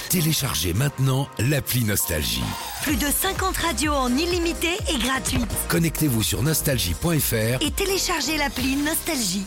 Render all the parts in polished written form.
Téléchargez maintenant l'appli Nostalgie. Plus de 50 radios en illimité et gratuite. Connectez-vous sur nostalgie.fr et téléchargez l'appli Nostalgie.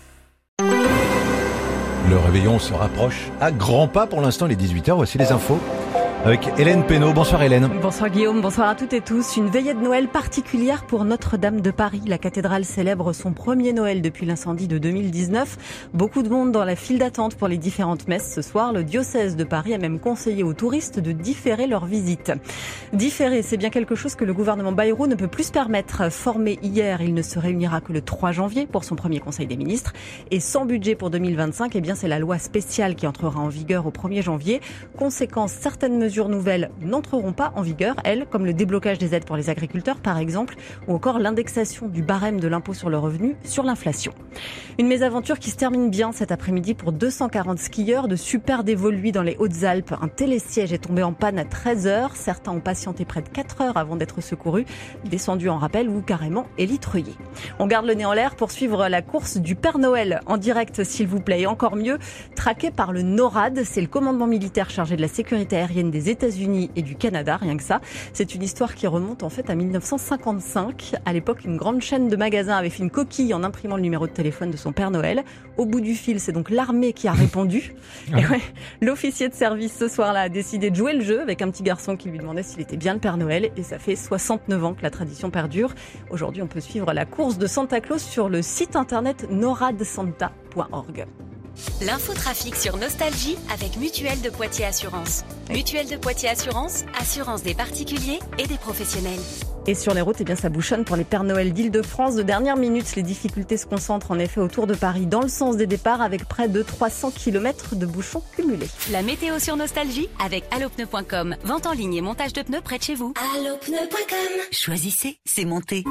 Le réveillon se rapproche à grands pas pour l'instant, les 18h. Voici les infos avec Hélène Pénaud. Bonsoir Hélène. Bonsoir Guillaume, bonsoir à toutes et tous. Une veillée de Noël particulière pour Notre-Dame de Paris. La cathédrale célèbre son premier Noël depuis l'incendie de 2019. Beaucoup de monde dans la file d'attente pour les différentes messes ce soir. Le diocèse de Paris a même conseillé aux touristes de différer leur visite. Différer, c'est bien quelque chose que le gouvernement Bayrou ne peut plus se permettre. Formé hier, il ne se réunira que le 3 janvier pour son premier conseil des ministres. Et sans budget pour 2025, eh bien c'est la loi spéciale qui entrera en vigueur au 1er janvier. Conséquence, certaines mesures nouvelles n'entreront pas en vigueur, elles, comme le déblocage des aides pour les agriculteurs par exemple, ou encore l'indexation du barème de l'impôt sur le revenu sur l'inflation. Une mésaventure qui se termine bien cet après-midi pour 240 skieurs de Super d'Évoluy dans les Hautes-Alpes. Un télésiège est tombé en panne à 13h. Certains ont patienté près de 4 heures avant d'être secourus, descendus en rappel ou carrément élitreuillés. On garde le nez en l'air pour suivre la course du Père Noël en direct s'il vous plaît, et encore mieux, traqué par le NORAD, c'est le commandement militaire chargé de la sécurité aérienne des États-Unis et du Canada, rien que ça. C'est une histoire qui remonte en fait à 1955. À l'époque, une grande chaîne de magasins avait fait une coquille en imprimant le numéro de téléphone de son Père Noël. Au bout du fil, c'est donc l'armée qui a répondu. Et ouais, l'officier de service ce soir-là a décidé de jouer le jeu avec un petit garçon qui lui demandait s'il était bien le Père Noël. Et ça fait 69 ans que la tradition perdure. Aujourd'hui, on peut suivre la course de Santa Claus sur le site internet noradsanta.org. L'infotrafic sur Nostalgie avec Mutuelle de Poitiers Assurance. Mutuelle de Poitiers Assurance, assurance des particuliers et des professionnels. Et sur les routes, eh bien, ça bouchonne pour les Pères Noël d'Île-de-France. De dernière minute, les difficultés se concentrent en effet autour de Paris dans le sens des départs avec près de 300 km de bouchons cumulés. La météo sur Nostalgie avec allopneu.com. Vente en ligne et montage de pneus près de chez vous. Allopneu.com. Choisissez, c'est monté.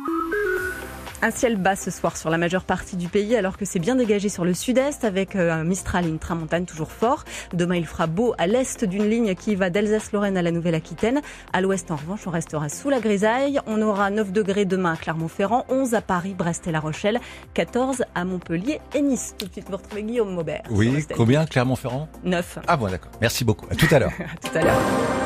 Un ciel bas ce soir sur la majeure partie du pays alors que c'est bien dégagé sur le sud-est avec un Mistral et une tramontane toujours fort. Demain il fera beau à l'est d'une ligne qui va d'Alsace-Lorraine à la Nouvelle-Aquitaine. À l'ouest en revanche on restera sous la grisaille. On aura 9 degrés demain à Clermont-Ferrand, 11 à Paris, Brest et La Rochelle, 14 à Montpellier et Nice. Tout de suite vous retrouvez Guillaume Maubert. Oui, combien Clermont-Ferrand ? 9. Ah bon d'accord, merci beaucoup, à tout à l'heure. À tout à l'heure.